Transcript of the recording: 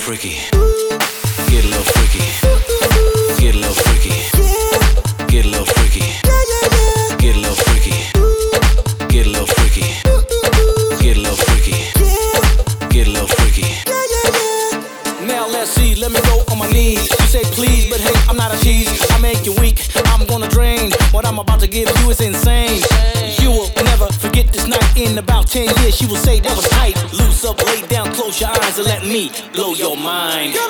freaky. Get a little freaky. Get a little freaky. Get a little freaky. Get a little freaky. Get a little freaky. Get a little freaky. Get a little freaky. Now let's see, let me go on my knees. You say please, but hey, I'm not a cheese. I make you weak, I'm gonna drain. What I'm about to give you is insane. You will never forget this night. In about 10 years, she will say that was tight. Loose up, lay down, close your eyes and let me blow your mind.